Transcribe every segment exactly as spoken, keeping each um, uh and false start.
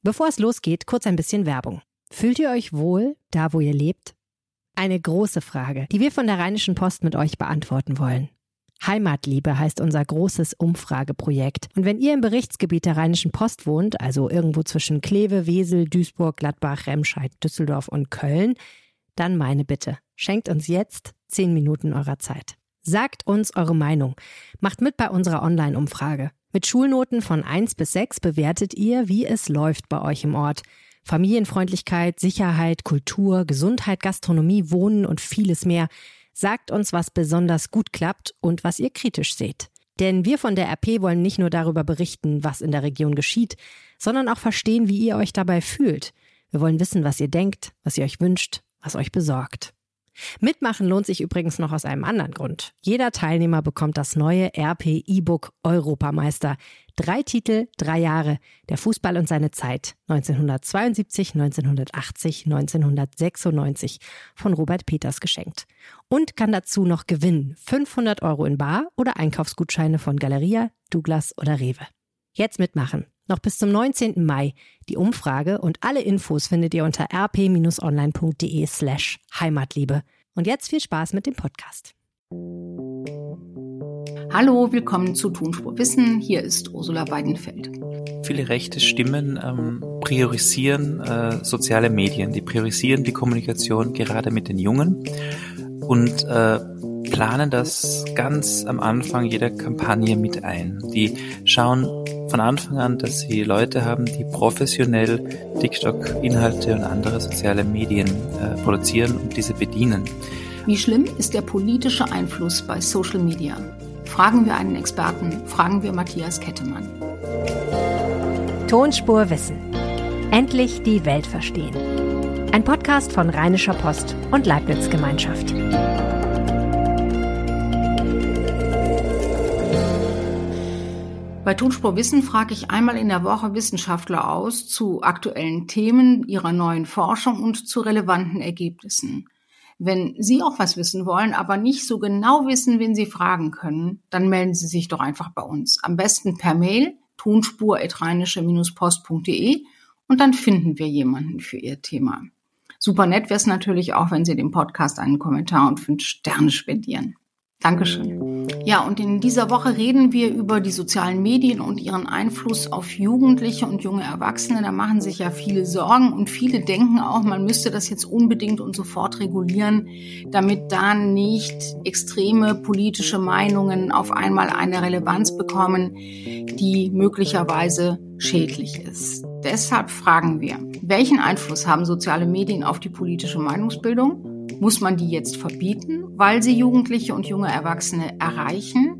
Bevor es losgeht, kurz ein bisschen Werbung. Fühlt ihr euch wohl, da wo ihr lebt? Eine große Frage, die wir von der Rheinischen Post mit euch beantworten wollen. Heimatliebe heißt unser großes Umfrageprojekt. Und wenn ihr im Berichtsgebiet der Rheinischen Post wohnt, also irgendwo zwischen Kleve, Wesel, Duisburg, Gladbach, Remscheid, Düsseldorf und Köln, dann meine Bitte, schenkt uns jetzt zehn Minuten eurer Zeit. Sagt uns eure Meinung. Macht mit bei unserer Online-Umfrage. Mit Schulnoten von eins bis sechs bewertet ihr, wie es läuft bei euch im Ort. Familienfreundlichkeit, Sicherheit, Kultur, Gesundheit, Gastronomie, Wohnen und vieles mehr. Sagt uns, was besonders gut klappt und was ihr kritisch seht. Denn wir von der R P wollen nicht nur darüber berichten, was in der Region geschieht, sondern auch verstehen, wie ihr euch dabei fühlt. Wir wollen wissen, was ihr denkt, was ihr euch wünscht, was euch besorgt. Mitmachen lohnt sich übrigens noch aus einem anderen Grund. Jeder Teilnehmer bekommt das neue R P E-Book Europameister. Drei Titel, drei Jahre. Der Fußball und seine Zeit. neunzehnhundertzweiundsiebzig, neunzehnhundertachtzig, neunzehnhundertsechsundneunzig von Robert Peters geschenkt. Und kann dazu noch gewinnen. fünfhundert Euro in Bar oder Einkaufsgutscheine von Galeria, Douglas oder Rewe. Jetzt mitmachen. Noch bis zum neunzehnten Mai. Die Umfrage und alle Infos findet ihr unter rp-online.de slash Heimatliebe. Und jetzt viel Spaß mit dem Podcast. Hallo, willkommen zu Tonspur Wissen. Hier ist Ursula Weidenfeld. Viele rechte Stimmen ähm, priorisieren äh, soziale Medien. Die priorisieren die Kommunikation gerade mit den Jungen und äh, planen das ganz am Anfang jeder Kampagne mit ein. Die schauen von Anfang an, dass sie Leute haben, die professionell TikTok-Inhalte und andere soziale Medien äh, produzieren und diese bedienen. Wie schlimm ist der politische Einfluss bei Social Media? Fragen wir einen Experten, fragen wir Matthias Kettemann. Tonspur Wissen. Endlich die Welt verstehen. Ein Podcast von Rheinischer Post und Leibniz Gemeinschaft. Bei Tonspur Wissen frage ich einmal in der Woche Wissenschaftler aus zu aktuellen Themen, ihrer neuen Forschung und zu relevanten Ergebnissen. Wenn Sie auch was wissen wollen, aber nicht so genau wissen, wen Sie fragen können, dann melden Sie sich doch einfach bei uns. Am besten per Mail tonspur at rheinische post punkt de und dann finden wir jemanden für Ihr Thema. Super nett wäre es natürlich auch, wenn Sie dem Podcast einen Kommentar und fünf Sterne spendieren. Dankeschön. Ja, und in dieser Woche reden wir über die sozialen Medien und ihren Einfluss auf Jugendliche und junge Erwachsene. Da machen sich ja viele Sorgen und viele denken auch, man müsste das jetzt unbedingt und sofort regulieren, damit da nicht extreme politische Meinungen auf einmal eine Relevanz bekommen, die möglicherweise schädlich ist. Deshalb fragen wir, welchen Einfluss haben soziale Medien auf die politische Meinungsbildung? Muss man die jetzt verbieten, weil sie Jugendliche und junge Erwachsene erreichen?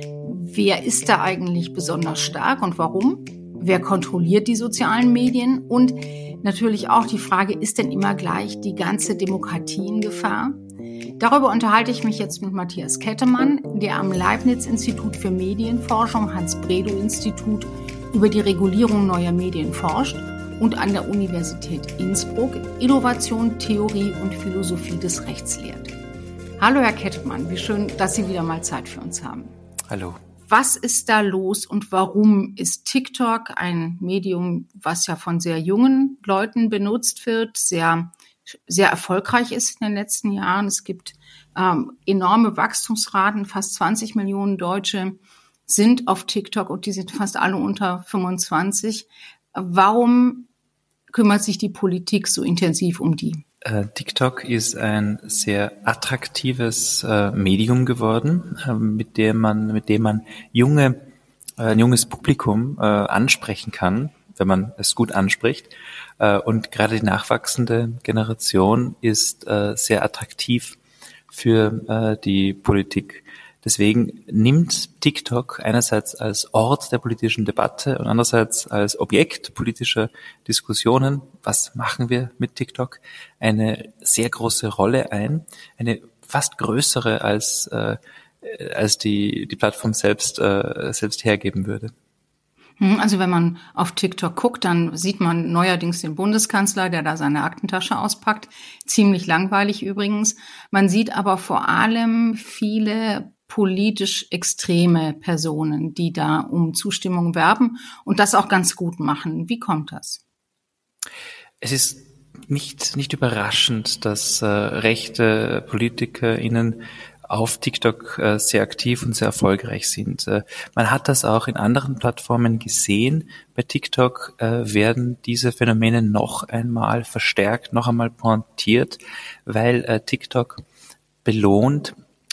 Wer ist da eigentlich besonders stark und warum? Wer kontrolliert die sozialen Medien? Und natürlich auch die Frage, ist denn immer gleich die ganze Demokratie in Gefahr? Darüber unterhalte ich mich jetzt mit Matthias Kettemann, der am Leibniz-Institut für Medienforschung, Hans-Bredow-Institut, über die Regulierung neuer Medien forscht und an der Universität Innsbruck Innovation, Theorie und Philosophie des Rechts lehrt. Hallo Herr Kettemann, wie schön, dass Sie wieder mal Zeit für uns haben. Hallo. Was ist da los und warum ist TikTok ein Medium, was ja von sehr jungen Leuten benutzt wird, sehr, sehr erfolgreich ist in den letzten Jahren? Es gibt ähm, enorme Wachstumsraten, fast zwanzig Millionen Deutsche sind auf TikTok und die sind fast alle unter fünfundzwanzig. Warum kümmert sich die Politik so intensiv um die? Äh, TikTok ist ein sehr attraktives äh, Medium geworden, äh, mit dem man, mit dem man junge, äh, ein junges Publikum äh, ansprechen kann, wenn man es gut anspricht. Äh, und gerade die nachwachsende Generation ist äh, sehr attraktiv für äh, die Politik. Deswegen nimmt TikTok einerseits als Ort der politischen Debatte und andererseits als Objekt politischer Diskussionen, was machen wir mit TikTok, eine sehr große Rolle ein, eine fast größere als äh, als die die Plattform selbst äh, selbst hergeben würde. Also wenn man auf TikTok guckt, dann sieht man neuerdings den Bundeskanzler, der da seine Aktentasche auspackt. Ziemlich langweilig übrigens. Man sieht aber vor allem viele politisch extreme Personen, die da um Zustimmung werben und das auch ganz gut machen. Wie kommt das? Es ist nicht, nicht überraschend, dass äh, rechte PolitikerInnen auf TikTok äh, sehr aktiv und sehr erfolgreich sind. Äh, man hat das auch in anderen Plattformen gesehen. Bei TikTok äh, werden diese Phänomene noch einmal verstärkt, noch einmal pointiert, weil äh, TikTok belohnt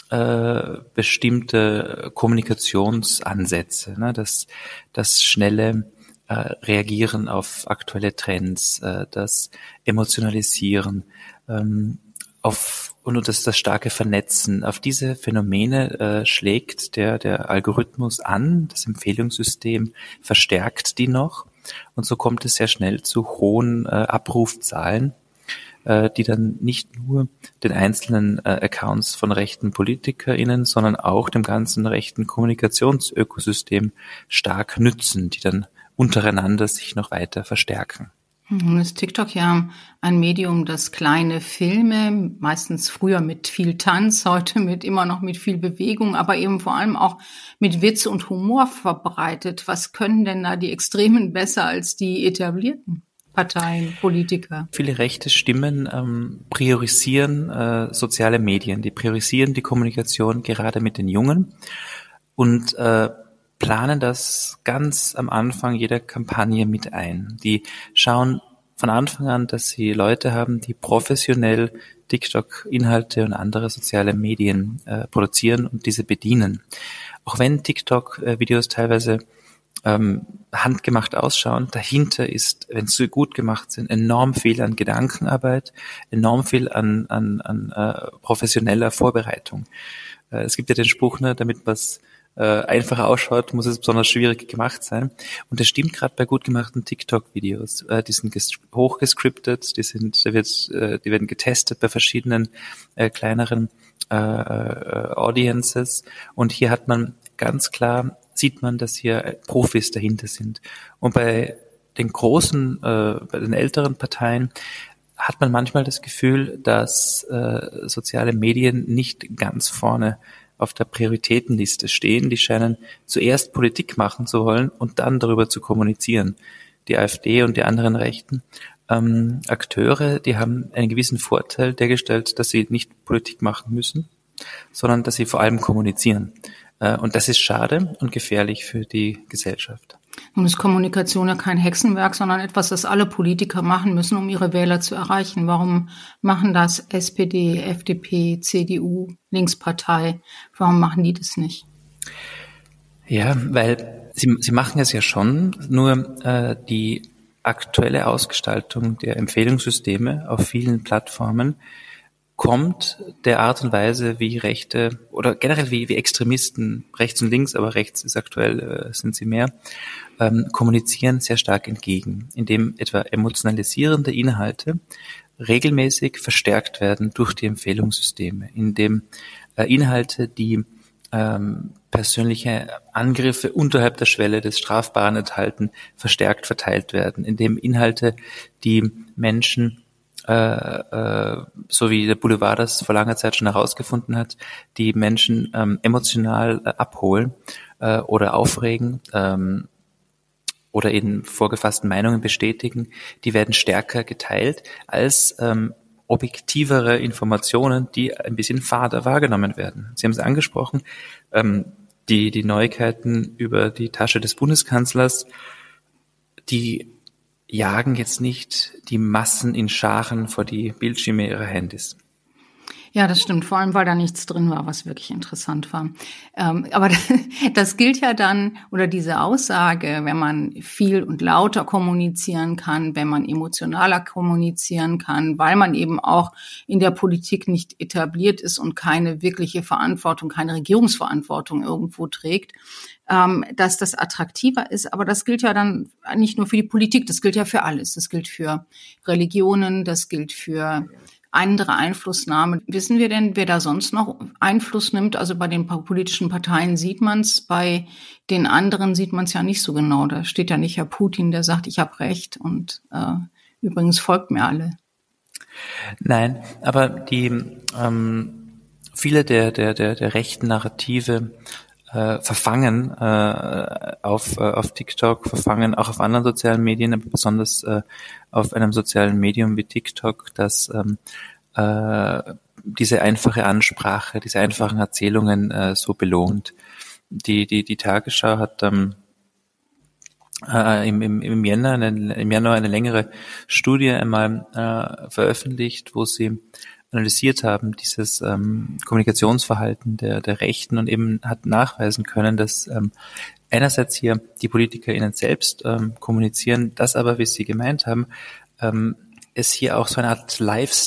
äh, bestimmte Kommunikationsansätze, ne? das, das schnelle äh, Reagieren auf aktuelle Trends, äh, das Emotionalisieren, ähm, auf und das, das starke Vernetzen. Auf diese Phänomene äh, schlägt der, der Algorithmus an, das Empfehlungssystem verstärkt die noch und so kommt es sehr schnell zu hohen äh, Abrufzahlen, äh, die dann nicht nur den einzelnen äh, Accounts von rechten PolitikerInnen, sondern auch dem ganzen rechten Kommunikationsökosystem stark nützen, die dann untereinander sich noch weiter verstärken. Nun ist TikTok ja ein Medium, das kleine Filme, meistens früher mit viel Tanz, heute mit immer noch mit viel Bewegung, aber eben vor allem auch mit Witz und Humor verbreitet. Was können denn da die Extremen besser als die etablierten Parteien, Politiker? Viele rechte Stimmen ähm, priorisieren äh, soziale Medien, die priorisieren die Kommunikation gerade mit den Jungen und äh, planen das ganz am Anfang jeder Kampagne mit ein. Die schauen von Anfang an, dass sie Leute haben, die professionell TikTok-Inhalte und andere soziale Medien äh, produzieren und diese bedienen. Auch wenn TikTok-Videos teilweise ähm, handgemacht ausschauen, dahinter ist, wenn sie gut gemacht sind, enorm viel an Gedankenarbeit, enorm viel an, an, an äh, professioneller Vorbereitung. Äh, es gibt ja den Spruch, ne, damit was Äh, einfacher ausschaut, muss es besonders schwierig gemacht sein. Und das stimmt gerade bei gut gemachten TikTok-Videos. Äh, die sind ges- hochgescriptet, die sind, da wird, äh, die werden getestet bei verschiedenen äh, kleineren äh, äh, Audiences. Und hier hat man ganz klar, sieht man, dass hier Profis dahinter sind. Und bei den großen, äh, bei den älteren Parteien hat man manchmal das Gefühl, dass äh, soziale Medien nicht ganz vorne auf der Prioritätenliste stehen. Die scheinen zuerst Politik machen zu wollen und dann darüber zu kommunizieren. Die AfD und die anderen rechten ähm, Akteure, die haben einen gewissen Vorteil dergestellt, dass sie nicht Politik machen müssen, sondern dass sie vor allem kommunizieren. Äh, und das ist schade und gefährlich für die Gesellschaft. Nun ist Kommunikation ja kein Hexenwerk, sondern etwas, das alle Politiker machen müssen, um ihre Wähler zu erreichen. Warum machen das S P D, F D P, C D U, Linkspartei? Warum machen die das nicht? Ja, weil sie, sie machen es ja schon, nur äh, die aktuelle Ausgestaltung der Empfehlungssysteme auf vielen Plattformen kommt der Art und Weise, wie Rechte oder generell wie, wie Extremisten, rechts und links, aber rechts ist aktuell, äh, sind sie mehr, ähm, kommunizieren sehr stark entgegen, indem etwa emotionalisierende Inhalte regelmäßig verstärkt werden durch die Empfehlungssysteme, indem äh, Inhalte, die ähm, persönliche Angriffe unterhalb der Schwelle des Strafbaren enthalten, verstärkt verteilt werden, indem Inhalte, die Menschen Äh, äh, so wie der Boulevard das vor langer Zeit schon herausgefunden hat, die Menschen ähm, emotional äh, abholen äh, oder aufregen ähm, oder in vorgefassten Meinungen bestätigen, die werden stärker geteilt als ähm, objektivere Informationen, die ein bisschen fader wahrgenommen werden. Sie haben es angesprochen, ähm, die, die Neuigkeiten über die Tasche des Bundeskanzlers, die jagen jetzt nicht die Massen in Scharen vor die Bildschirme ihrer Handys. Ja, das stimmt. Vor allem, weil da nichts drin war, was wirklich interessant war. Ähm, aber das gilt ja dann, oder diese Aussage, wenn man viel und lauter kommunizieren kann, wenn man emotionaler kommunizieren kann, weil man eben auch in der Politik nicht etabliert ist und keine wirkliche Verantwortung, keine Regierungsverantwortung irgendwo trägt, ähm, dass das attraktiver ist. Aber das gilt ja dann nicht nur für die Politik, das gilt ja für alles. Das gilt für Religionen, das gilt für andere Einflussnahme. Wissen wir denn, wer da sonst noch Einfluss nimmt? Also bei den politischen Parteien sieht man es, bei den anderen sieht man es ja nicht so genau. Da steht ja nicht Herr Putin, der sagt, ich habe Recht und äh, übrigens folgt mir alle. Nein, aber die ähm, viele der der der der rechten Narrative äh, verfangen äh, auf, äh, auf TikTok, verfangen auch auf anderen sozialen Medien, aber besonders äh, auf einem sozialen Medium wie TikTok, das ähm, äh, diese einfache Ansprache, diese einfachen Erzählungen äh, so belohnt. Die, die, die Tagesschau hat ähm, äh, im, im, im, Jänner eine, im Januar eine längere Studie einmal äh, veröffentlicht, wo sie analysiert haben, dieses ähm, Kommunikationsverhalten der, der Rechten und eben hat nachweisen können, dass ähm, einerseits hier die PolitikerInnen selbst ähm, kommunizieren, das aber, wie Sie gemeint haben, ähm, es hier auch so eine Art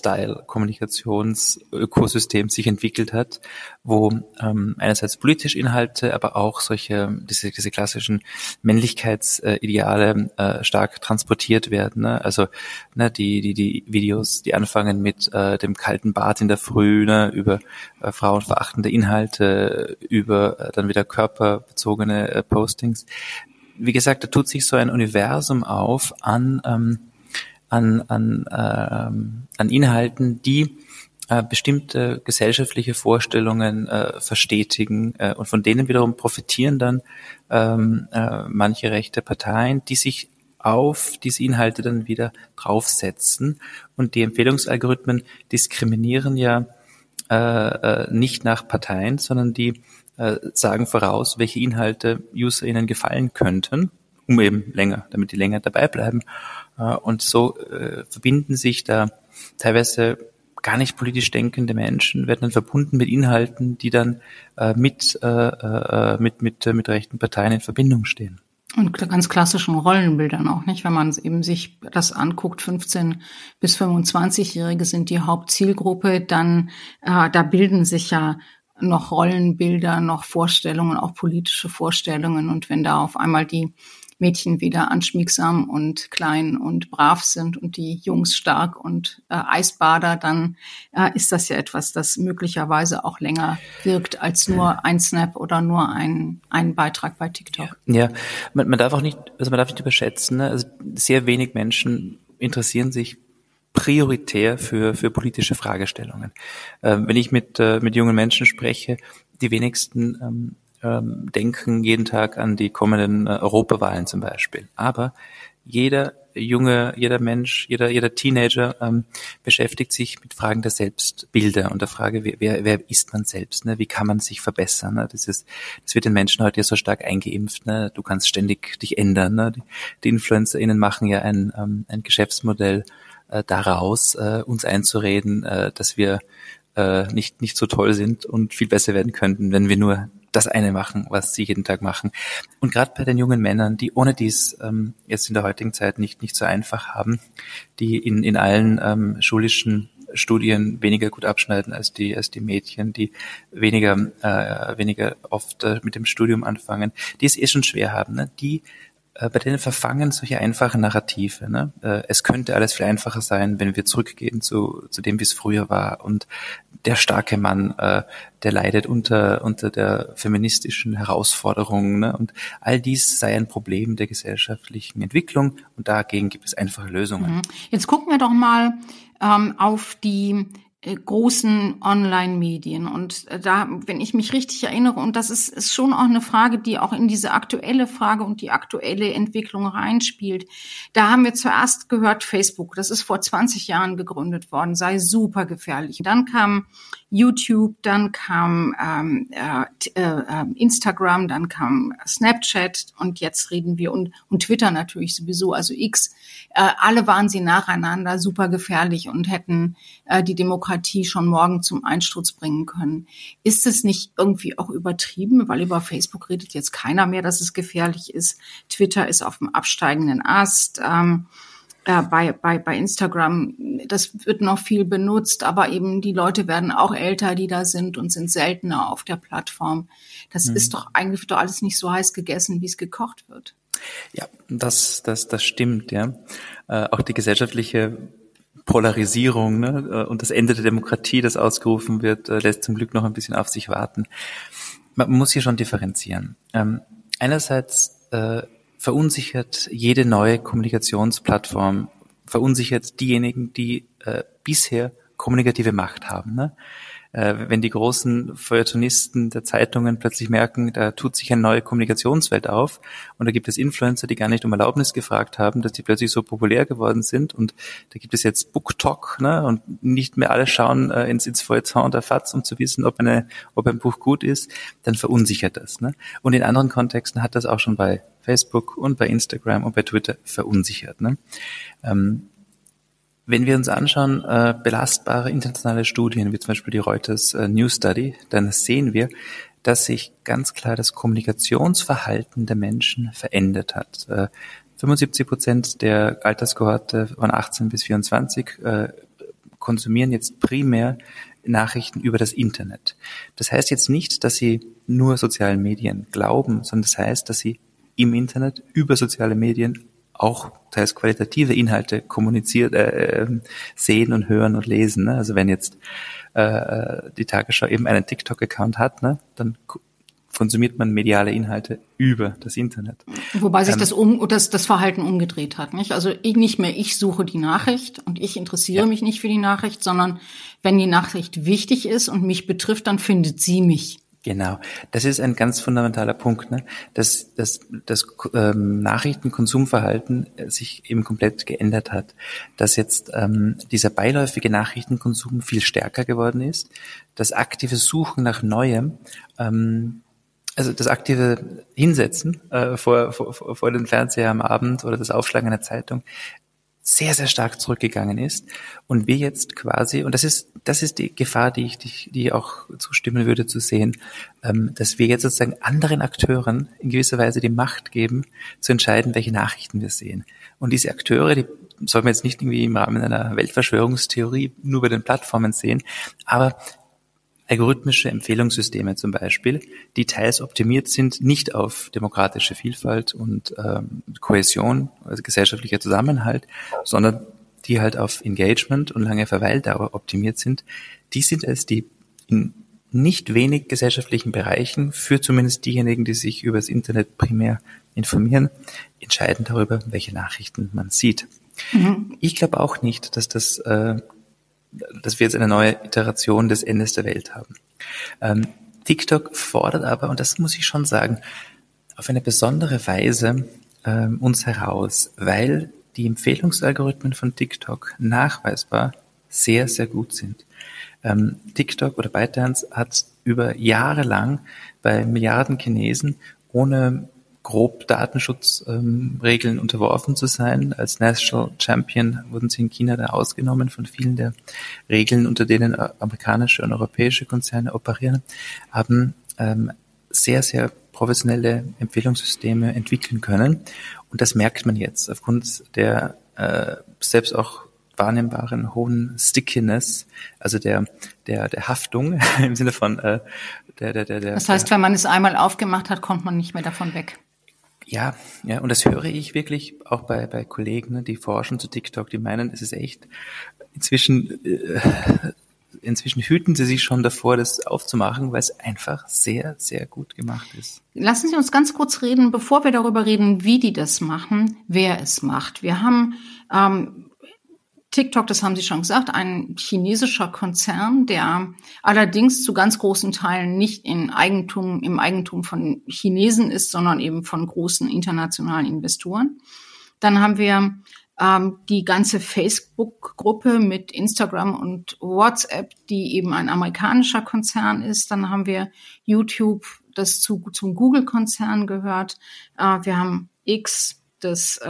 Lifestyle-Kommunikationsökosystem sich entwickelt hat, wo ähm, einerseits politische Inhalte, aber auch solche diese, diese klassischen Männlichkeitsideale äh, stark transportiert werden. Ne? Also ne, die die die Videos, die anfangen mit äh, dem kalten Bad in der Früh, ne, über äh, frauenverachtende Inhalte, über äh, dann wieder körperbezogene äh, Postings. Wie gesagt, da tut sich so ein Universum auf an ähm, an an ähm, an Inhalten, die äh, bestimmte gesellschaftliche Vorstellungen äh, verstetigen äh, und von denen wiederum profitieren dann ähm, äh, manche rechte Parteien, die sich auf diese Inhalte dann wieder draufsetzen, und die Empfehlungsalgorithmen diskriminieren ja äh, äh, nicht nach Parteien, sondern die äh, sagen voraus, welche Inhalte UserInnen gefallen könnten, um eben länger, damit die länger dabei bleiben. Und so äh, verbinden sich da teilweise gar nicht politisch denkende Menschen, werden dann verbunden mit Inhalten, die dann äh, mit, äh, äh, mit, mit, äh, mit rechten Parteien in Verbindung stehen. Und ganz klassischen Rollenbildern auch, nicht? Wenn man eben sich das anguckt, fünfzehn- bis fünfundzwanzigjährige sind die Hauptzielgruppe, dann äh, da bilden sich ja noch Rollenbilder, noch Vorstellungen, auch politische Vorstellungen. Und wenn da auf einmal die Mädchen wieder anschmiegsam und klein und brav sind und die Jungs stark und äh, Eisbader, dann äh, ist das ja etwas, das möglicherweise auch länger wirkt als nur ein Snap oder nur ein, ein Beitrag bei TikTok. Ja, man, man darf auch nicht, also man darf nicht überschätzen, ne? Also sehr wenig Menschen interessieren sich prioritär für für politische Fragestellungen. Ähm, wenn ich mit äh, mit jungen Menschen spreche, die wenigsten ähm, ähm, denken jeden Tag an die kommenden äh, Europawahlen zum Beispiel. Aber jeder junge, jeder Mensch, jeder jeder Teenager ähm, beschäftigt sich mit Fragen der Selbstbilder und der Frage, wer wer, wer ist man selbst? Ne? Wie kann man sich verbessern? Ne? Das ist, das wird den Menschen heute ja so stark eingeimpft. Ne? Du kannst ständig dich ändern. Ne? Die, die InfluencerInnen machen ja ein ähm, ein Geschäftsmodell äh, daraus, äh, uns einzureden, äh, dass wir äh, nicht nicht so toll sind und viel besser werden könnten, wenn wir nur das eine machen, was sie jeden Tag machen. Und gerade bei den jungen Männern, die ohne dies ähm, jetzt in der heutigen Zeit nicht nicht so einfach haben, die in in allen ähm, schulischen Studien weniger gut abschneiden als die als die Mädchen, die weniger äh, weniger oft äh, mit dem Studium anfangen, die es eh schon schwer haben, ne? Die bei denen verfangen solche einfachen Narrative. Ne? Es könnte alles viel einfacher sein, wenn wir zurückgehen zu, zu dem, wie es früher war. Und der starke Mann, der leidet unter, unter der feministischen Herausforderung. Ne? Und all dies sei ein Problem der gesellschaftlichen Entwicklung. Und dagegen gibt es einfache Lösungen. Jetzt gucken wir doch mal ähm, auf die großen Online-Medien. Und da, wenn ich mich richtig erinnere, und das ist, ist schon auch eine Frage, die auch in diese aktuelle Frage und die aktuelle Entwicklung reinspielt. Da haben wir zuerst gehört, Facebook, das ist vor zwanzig Jahren gegründet worden, sei super gefährlich. Dann kam YouTube, dann kam ähm, äh, äh, Instagram, dann kam Snapchat und jetzt reden wir und, und Twitter natürlich sowieso, also X. Äh, alle waren sie nacheinander super gefährlich und hätten äh, die Demokratie schon morgen zum Einsturz bringen können. Ist es nicht irgendwie auch übertrieben? Weil über Facebook redet jetzt keiner mehr, dass es gefährlich ist. Twitter ist auf dem absteigenden Ast. Ähm, äh, bei, bei, bei Instagram, das wird noch viel benutzt, aber eben die Leute werden auch älter, die da sind und sind seltener auf der Plattform. Das mhm. ist doch eigentlich doch alles nicht so heiß gegessen, wie es gekocht wird. Ja, das, das, das stimmt, ja. Äh, auch die gesellschaftliche Polarisierung, ne, und das Ende der Demokratie, das ausgerufen wird, äh, lässt zum Glück noch ein bisschen auf sich warten. Man muss hier schon differenzieren. Ähm, einerseits äh, verunsichert jede neue Kommunikationsplattform, verunsichert diejenigen, die äh, bisher kommunikative Macht haben. Ne? Äh, wenn die großen Feuilletonisten der Zeitungen plötzlich merken, da tut sich eine neue Kommunikationswelt auf und da gibt es Influencer, die gar nicht um Erlaubnis gefragt haben, dass die plötzlich so populär geworden sind und da gibt es jetzt BookTok, ne, und nicht mehr alle schauen äh, ins, ins Feuilleton der F A Z, um zu wissen, ob eine, ob ein Buch gut ist, dann verunsichert das, ne. Und in anderen Kontexten hat das auch schon bei Facebook und bei Instagram und bei Twitter verunsichert, ne. Ähm, Wenn wir uns anschauen, äh, belastbare internationale Studien, wie zum Beispiel die Reuters äh, News Study, dann sehen wir, dass sich ganz klar das Kommunikationsverhalten der Menschen verändert hat. Äh, fünfundsiebzig Prozent der Alterskohorte von achtzehn bis vierundzwanzig äh, konsumieren jetzt primär Nachrichten über das Internet. Das heißt jetzt nicht, dass sie nur sozialen Medien glauben, sondern das heißt, dass sie im Internet über soziale Medien auch teils qualitative Inhalte kommuniziert, äh, sehen und hören und lesen. Ne? Also wenn jetzt äh, die Tagesschau eben einen TikTok-Account hat, ne, dann konsumiert man mediale Inhalte über das Internet. Wobei sich ähm, das, um, das, das Verhalten umgedreht hat, nicht? Also ich, nicht mehr ich suche die Nachricht und ich interessiere ja. mich nicht für die Nachricht, sondern wenn die Nachricht wichtig ist und mich betrifft, dann findet sie mich. Genau, das ist ein ganz fundamentaler Punkt, ne? dass, dass das ähm, Nachrichtenkonsumverhalten sich eben komplett geändert hat, dass jetzt ähm, dieser beiläufige Nachrichtenkonsum viel stärker geworden ist, das aktive Suchen nach Neuem, ähm, also das aktive Hinsetzen äh, vor, vor, vor den Fernseher am Abend oder das Aufschlagen einer Zeitung sehr, sehr stark zurückgegangen ist und wir jetzt quasi, und das ist das ist die Gefahr, die ich die, die auch zustimmen würde zu sehen, ähm, dass wir jetzt sozusagen anderen Akteuren in gewisser Weise die Macht geben, zu entscheiden, welche Nachrichten wir sehen. Und diese Akteure, die soll man jetzt nicht irgendwie im Rahmen einer Weltverschwörungstheorie nur bei den Plattformen sehen, aber algorithmische Empfehlungssysteme zum Beispiel, die teils optimiert sind, nicht auf demokratische Vielfalt und ähm, Kohäsion, also gesellschaftlicher Zusammenhalt, sondern die halt auf Engagement und lange Verweildauer optimiert sind, die sind es, die in nicht wenig gesellschaftlichen Bereichen, für zumindest diejenigen, die sich über das Internet primär informieren, entscheiden darüber, welche Nachrichten man sieht. Mhm. Ich glaube auch nicht, dass das äh, dass wir jetzt eine neue Iteration des Endes der Welt haben. Ähm, TikTok fordert aber, und das muss ich schon sagen, auf eine besondere Weise ähm, uns heraus, weil die Empfehlungsalgorithmen von TikTok nachweisbar sehr, sehr gut sind. Ähm, TikTok oder ByteDance hat über Jahre lang bei Milliarden Chinesen ohne grob Datenschutzregeln ähm, unterworfen zu sein. Als National Champion wurden sie in China da ausgenommen von vielen der Regeln, unter denen amerikanische und europäische Konzerne operieren, haben ähm, sehr, sehr professionelle Empfehlungssysteme entwickeln können. Und das merkt man jetzt aufgrund der äh, selbst auch wahrnehmbaren hohen Stickiness, also der der der Haftung im Sinne von äh, der der der der. Das heißt, wenn man es einmal aufgemacht hat, kommt man nicht mehr davon weg. Ja, ja, und das höre ich wirklich auch bei bei Kollegen, die forschen zu TikTok, die meinen, es ist echt inzwischen äh, inzwischen hüten sie sich schon davor, das aufzumachen, weil es einfach sehr, sehr gut gemacht ist. Lassen Sie uns ganz kurz reden, bevor wir darüber reden, wie die das machen, wer es macht. Wir haben ähm, TikTok, das haben Sie schon gesagt, ein chinesischer Konzern, der allerdings zu ganz großen Teilen nicht in Eigentum, im Eigentum von Chinesen ist, sondern eben von großen internationalen Investoren. Dann haben wir ähm, die ganze Facebook-Gruppe mit Instagram und WhatsApp, die eben ein amerikanischer Konzern ist. Dann haben wir YouTube, das zu, zum Google-Konzern gehört. Äh, wir haben X, das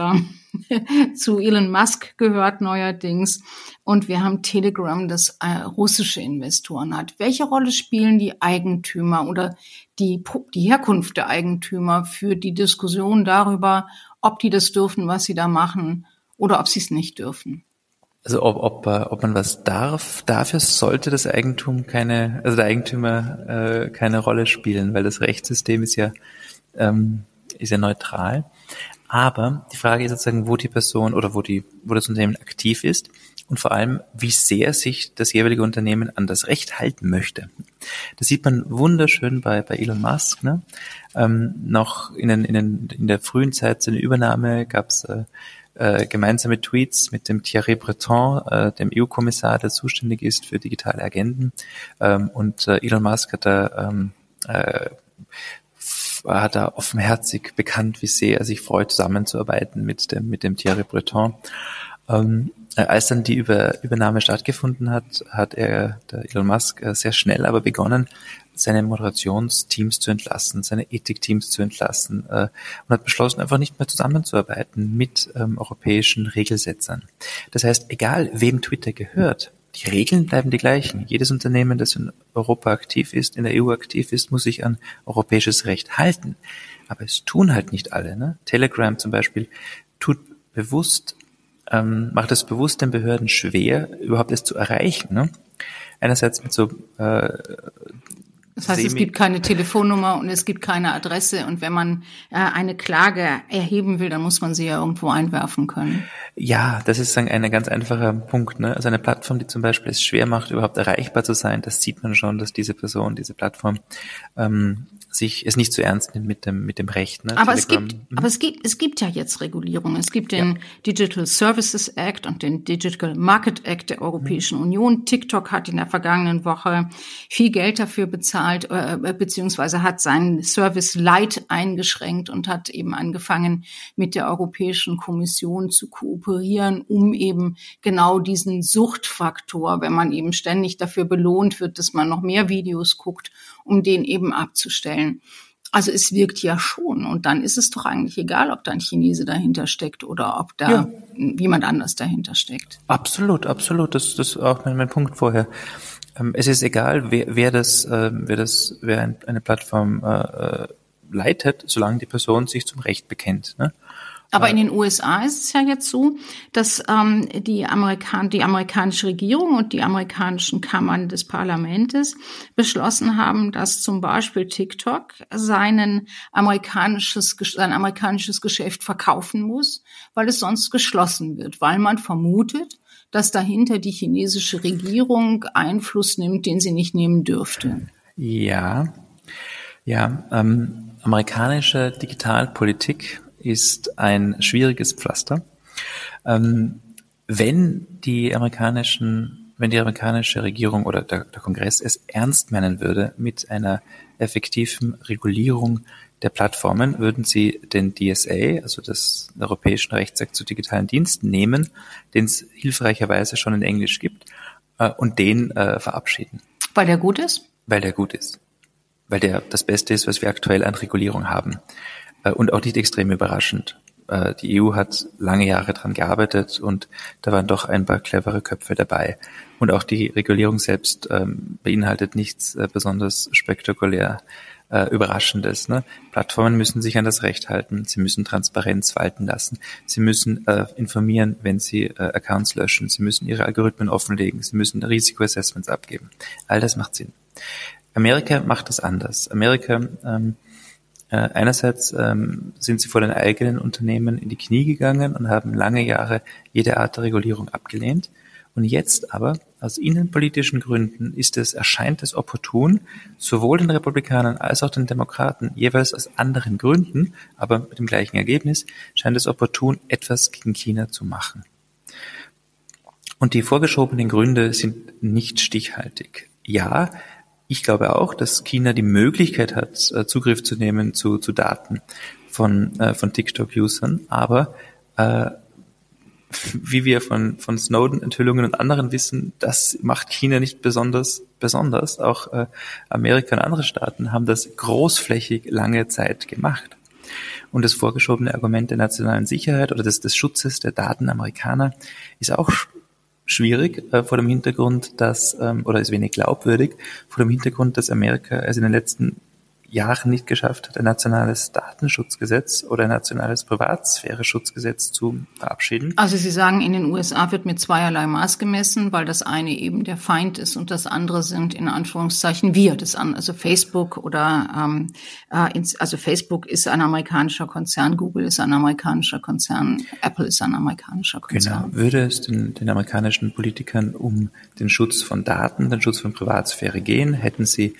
äh, zu Elon Musk gehört neuerdings. Und wir haben Telegram, das äh, russische Investoren hat. Welche Rolle spielen die Eigentümer oder die, die Herkunft der Eigentümer für die Diskussion darüber, ob die das dürfen, was sie da machen, oder ob sie es nicht dürfen? Also ob, ob, ob man was darf, dafür sollte das Eigentum keine, also der Eigentümer äh, keine Rolle spielen, weil das Rechtssystem ist ja, ähm, ist ja neutral. Aber die Frage ist sozusagen, wo die Person oder wo die, wo das Unternehmen aktiv ist und vor allem, wie sehr sich das jeweilige Unternehmen an das Recht halten möchte. Das sieht man wunderschön bei, bei Elon Musk, ne? Ähm, noch in, den, in, den, in der frühen Zeit seiner Übernahme gab es äh, äh, gemeinsame Tweets mit dem Thierry Breton, äh, dem E U-Kommissar, der zuständig ist für digitale Agenden. Ähm, und äh, Elon Musk hat da, ähm, äh, hat da offenherzig bekannt, wie sehr er sich freut, zusammenzuarbeiten mit dem, mit dem Thierry Breton. Ähm, als dann die Über, Übernahme stattgefunden hat, hat er, der Elon Musk, sehr schnell aber begonnen, seine Moderationsteams zu entlassen, seine Ethikteams zu entlassen äh, und hat beschlossen, einfach nicht mehr zusammenzuarbeiten mit ähm, europäischen Regelsetzern. Das heißt, egal wem Twitter gehört, die Regeln bleiben die gleichen. Jedes Unternehmen, das in Europa aktiv ist, in der E U aktiv ist, muss sich an europäisches Recht halten. Aber es tun halt nicht alle. Ne? Telegram zum Beispiel tut bewusst Ähm, macht es bewusst den Behörden schwer, überhaupt es zu erreichen. Ne? Einerseits mit so äh, Das heißt, es gibt keine Telefonnummer und es gibt keine Adresse. Und wenn man äh, eine Klage erheben will, dann muss man sie ja irgendwo einwerfen können. Ja, das ist ein ganz einfacher Punkt. Ne? Also eine Plattform, die zum Beispiel es schwer macht, überhaupt erreichbar zu sein, das sieht man schon, dass diese Person, diese Plattform ähm, sich es nicht so ernst nimmt mit dem mit dem Recht. Ne? Aber Telegram. es gibt, mhm. aber es gibt es gibt ja jetzt Regulierungen. Es gibt den ja. Digital Services Act und den Digital Market Act der Europäischen mhm. Union. TikTok hat in der vergangenen Woche viel Geld dafür bezahlt, äh, beziehungsweise hat seinen Service Lite eingeschränkt und hat eben angefangen, mit der Europäischen Kommission zu kooperieren, um eben genau diesen Suchtfaktor, wenn man eben ständig dafür belohnt wird, dass man noch mehr Videos guckt, um den eben abzustellen. Also es wirkt ja schon. Und dann ist es doch eigentlich egal, ob da ein Chinese dahinter steckt oder ob da ja. jemand anders dahinter steckt. Absolut, absolut. Das, das ist auch mein, mein Punkt vorher. Ähm, es ist egal, wer, wer das, äh, wer das, wer ein, eine Plattform äh, leitet, solange die Person sich zum Recht bekennt. Ne? Aber in den U S A ist es ja jetzt so, dass ähm, die, Amerikan- die amerikanische Regierung und die amerikanischen Kammern des Parlamentes beschlossen haben, dass zum Beispiel TikTok seinen amerikanisches, sein amerikanisches Geschäft verkaufen muss, weil es sonst geschlossen wird, weil man vermutet, dass dahinter die chinesische Regierung Einfluss nimmt, den sie nicht nehmen dürfte. Ja, ja, ähm, amerikanische Digitalpolitik ist ein schwieriges Pflaster. Ähm, wenn die amerikanischen, wenn die amerikanische Regierung oder der, der Kongress es ernst meinen würde mit einer effektiven Regulierung der Plattformen, würden sie den D S A, also das Europäischen Rechtsakt zu digitalen Diensten, nehmen, den es hilfreicherweise schon in Englisch gibt, äh, und den äh, verabschieden. Weil der gut ist? Weil der gut ist. Weil der das Beste ist, was wir aktuell an Regulierung haben. Und auch nicht extrem überraschend. Die E U hat lange Jahre dran gearbeitet und da waren doch ein paar clevere Köpfe dabei. Und auch die Regulierung selbst ähm, beinhaltet nichts äh, besonders spektakulär äh, Überraschendes. Ne? Plattformen müssen sich an das Recht halten, sie müssen Transparenz walten lassen, sie müssen äh, informieren, wenn sie äh, Accounts löschen, sie müssen ihre Algorithmen offenlegen, sie müssen Risikoassessments abgeben. All das macht Sinn. Amerika macht das anders. Amerika ähm, Äh, einerseits ähm, sind sie vor den eigenen Unternehmen in die Knie gegangen und haben lange Jahre jede Art der Regulierung abgelehnt. Und jetzt aber, aus innenpolitischen Gründen, ist es, erscheint es opportun, sowohl den Republikanern als auch den Demokraten, jeweils aus anderen Gründen, aber mit dem gleichen Ergebnis, scheint es opportun, etwas gegen China zu machen. Und die vorgeschobenen Gründe sind nicht stichhaltig. Ja, ich glaube auch, dass China die Möglichkeit hat, Zugriff zu nehmen zu, zu Daten von, äh, von TikTok-Usern, aber äh, wie wir von, von Snowden-Enthüllungen und anderen wissen, das macht China nicht besonders besonders. Auch äh, Amerika und andere Staaten haben das großflächig lange Zeit gemacht. Und das vorgeschobene Argument der nationalen Sicherheit oder des, des Schutzes der Daten Amerikaner ist auch schwierig äh, vor dem Hintergrund, dass, ähm, oder ist wenig glaubwürdig, vor dem Hintergrund, dass Amerika es in den letzten Jahren nicht geschafft hat, ein nationales Datenschutzgesetz oder ein nationales Privatsphäre-Schutzgesetz zu verabschieden. Also Sie sagen, in den U S A wird mit zweierlei Maß gemessen, weil das eine eben der Feind ist und das andere sind in Anführungszeichen wir. Das an, also Facebook oder ähm, äh, ins, also Facebook ist ein amerikanischer Konzern, Google ist ein amerikanischer Konzern, Apple ist ein amerikanischer Konzern. Genau. Würde es den, den amerikanischen Politikern um den Schutz von Daten, den Schutz von Privatsphäre gehen, hätten sie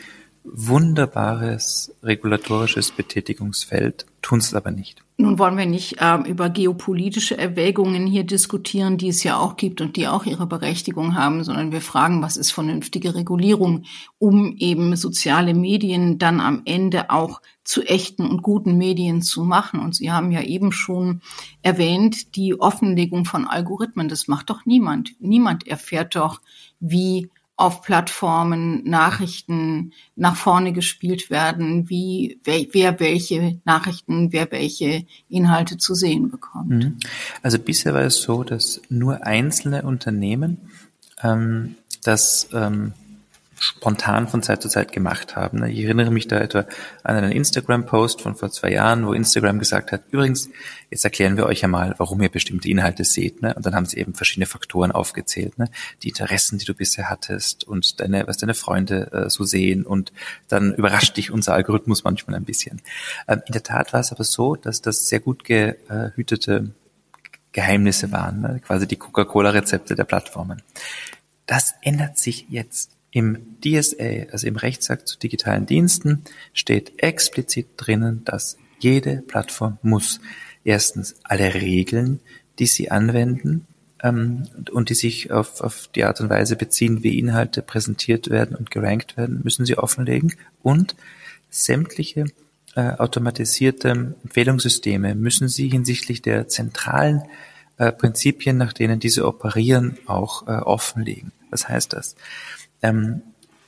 wunderbares regulatorisches Betätigungsfeld, tun es aber nicht. Nun wollen wir nicht äh, über geopolitische Erwägungen hier diskutieren, die es ja auch gibt und die auch ihre Berechtigung haben, sondern wir fragen, was ist vernünftige Regulierung, um eben soziale Medien dann am Ende auch zu echten und guten Medien zu machen. Und Sie haben ja eben schon erwähnt, die Offenlegung von Algorithmen, das macht doch niemand. Niemand erfährt doch, wie auf Plattformen Nachrichten nach vorne gespielt werden, wie wer, wer welche Nachrichten, wer welche Inhalte zu sehen bekommt. Also bisher war es so, dass nur einzelne Unternehmen ähm, das ähm, spontan von Zeit zu Zeit gemacht haben. Ich erinnere mich da etwa an einen Instagram-Post von vor zwei Jahren, wo Instagram gesagt hat, übrigens, jetzt erklären wir euch ja mal, warum ihr bestimmte Inhalte seht. Und dann haben sie eben verschiedene Faktoren aufgezählt, die Interessen, die du bisher hattest und deine, was deine Freunde so sehen, und dann überrascht dich unser Algorithmus manchmal ein bisschen. In der Tat war es aber so, dass das sehr gut gehütete Geheimnisse waren, quasi die Coca-Cola-Rezepte der Plattformen. Das ändert sich jetzt. Im D S A, also im Rechtsakt zu digitalen Diensten, steht explizit drinnen, dass jede Plattform muss erstens alle Regeln, die sie anwenden ähm, und die sich auf, auf die Art und Weise beziehen, wie Inhalte präsentiert werden und gerankt werden, müssen sie offenlegen, und sämtliche äh, automatisierte Empfehlungssysteme müssen sie hinsichtlich der zentralen äh, Prinzipien, nach denen diese operieren, auch äh, offenlegen. Was heißt das? Ähm,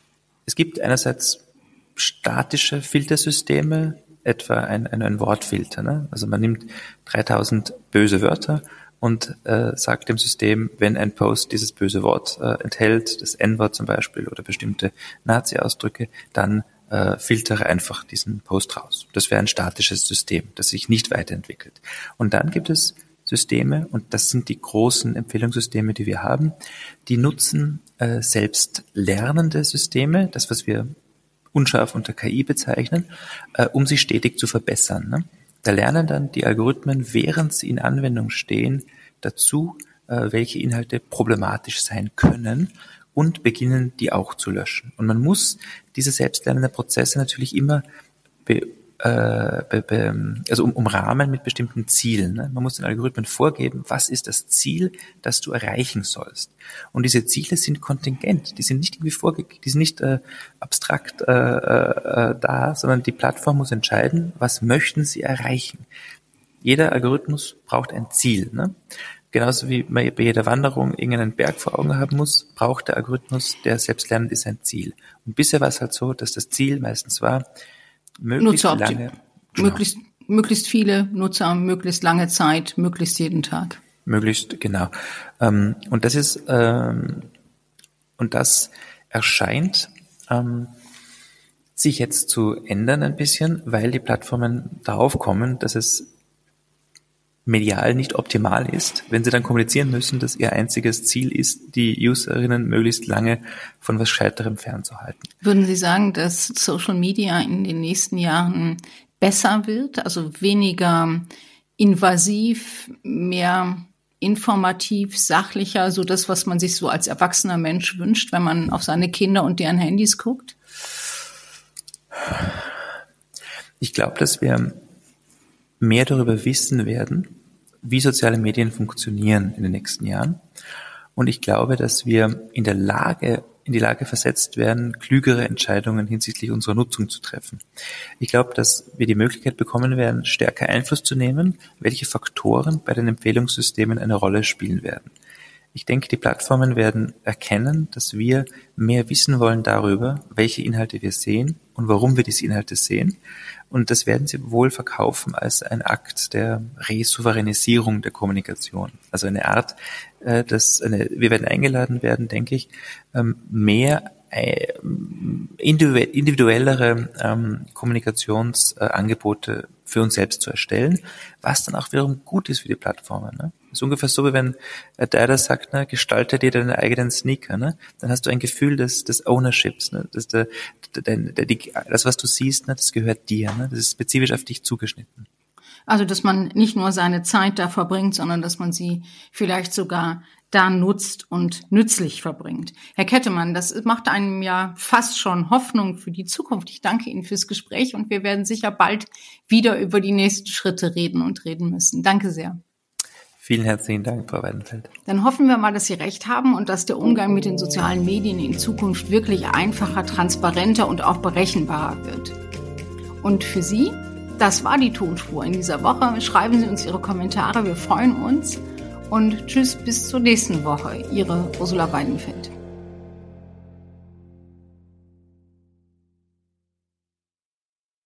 es gibt einerseits statische Filtersysteme, etwa ein, ein, ein Wortfilter. Ne? Also man nimmt dreitausend böse Wörter und äh, sagt dem System, wenn ein Post dieses böse Wort äh, enthält, das En-Wort zum Beispiel oder bestimmte Nazi-Ausdrücke, dann äh, filtere einfach diesen Post raus. Das wäre ein statisches System, das sich nicht weiterentwickelt. Und dann gibt es Systeme, und das sind die großen Empfehlungssysteme, die wir haben, die nutzen äh, selbst lernende Systeme, das, was wir unscharf unter K I bezeichnen, äh, um sich stetig zu verbessern. Ne? Da lernen dann die Algorithmen, während sie in Anwendung stehen, dazu, äh, welche Inhalte problematisch sein können, und beginnen, die auch zu löschen. Und man muss diese selbstlernenden Prozesse natürlich immer be Be, be, also um, umrahmen mit bestimmten Zielen. Ne? Man muss den Algorithmen vorgeben, was ist das Ziel, das du erreichen sollst. Und diese Ziele sind kontingent, die sind nicht irgendwie vorgegeben, die sind nicht äh, abstrakt äh, äh, da, sondern die Plattform muss entscheiden, was möchten sie erreichen. Jeder Algorithmus braucht ein Ziel. Ne? Genauso wie man bei jeder Wanderung irgendeinen Berg vor Augen haben muss, braucht der Algorithmus, der selbstlernend ist, ein Ziel. Und bisher war es halt so, dass das Ziel meistens war, möglichst lange, genau. möglichst, möglichst viele Nutzer, möglichst lange Zeit, möglichst jeden Tag. Möglichst, genau. Und das ist, und das erscheint sich jetzt zu ändern ein bisschen, weil die Plattformen darauf kommen, dass es medial nicht optimal ist, wenn sie dann kommunizieren müssen, dass ihr einziges Ziel ist, die Userinnen möglichst lange von was Gescheiterem fernzuhalten. Würden Sie sagen, dass Social Media in den nächsten Jahren besser wird, also weniger invasiv, mehr informativ, sachlicher, so das, was man sich so als erwachsener Mensch wünscht, wenn man auf seine Kinder und deren Handys guckt? Ich glaube, dass wir mehr darüber wissen werden, wie soziale Medien funktionieren in den nächsten Jahren. Und ich glaube, dass wir in der Lage, in die Lage versetzt werden, klügere Entscheidungen hinsichtlich unserer Nutzung zu treffen. Ich glaube, dass wir die Möglichkeit bekommen werden, stärker Einfluss zu nehmen, welche Faktoren bei den Empfehlungssystemen eine Rolle spielen werden. Ich denke, die Plattformen werden erkennen, dass wir mehr wissen wollen darüber, welche Inhalte wir sehen und warum wir diese Inhalte sehen. Und das werden sie wohl verkaufen als ein Akt der Resouveränisierung der Kommunikation. Also eine Art, äh, dass eine, wir werden eingeladen werden, denke ich, ähm, mehr äh, individuellere ähm, Kommunikationsangebote äh, für uns selbst zu erstellen, was dann auch wiederum gut ist für die Plattformen. Ne? Das ist ungefähr so, wie wenn der da sagt, ne, gestalte dir deine eigenen Sneaker, ne? Dann hast du ein Gefühl des, des Ownerships, ne? Das, der, der, der, die, das, was du siehst, ne, das gehört dir, ne? Das ist spezifisch auf dich zugeschnitten. Also, dass man nicht nur seine Zeit da verbringt, sondern dass man sie vielleicht sogar da nutzt und nützlich verbringt. Herr Kettemann, das macht einem ja fast schon Hoffnung für die Zukunft. Ich danke Ihnen fürs Gespräch und wir werden sicher bald wieder über die nächsten Schritte reden und reden müssen. Danke sehr. Vielen herzlichen Dank, Frau Weidenfeld. Dann hoffen wir mal, dass Sie recht haben und dass der Umgang mit den sozialen Medien in Zukunft wirklich einfacher, transparenter und auch berechenbarer wird. Und für Sie, das war die Tonspur in dieser Woche. Schreiben Sie uns Ihre Kommentare, wir freuen uns. Und tschüss, bis zur nächsten Woche. Ihre Ursula Weidenfeld.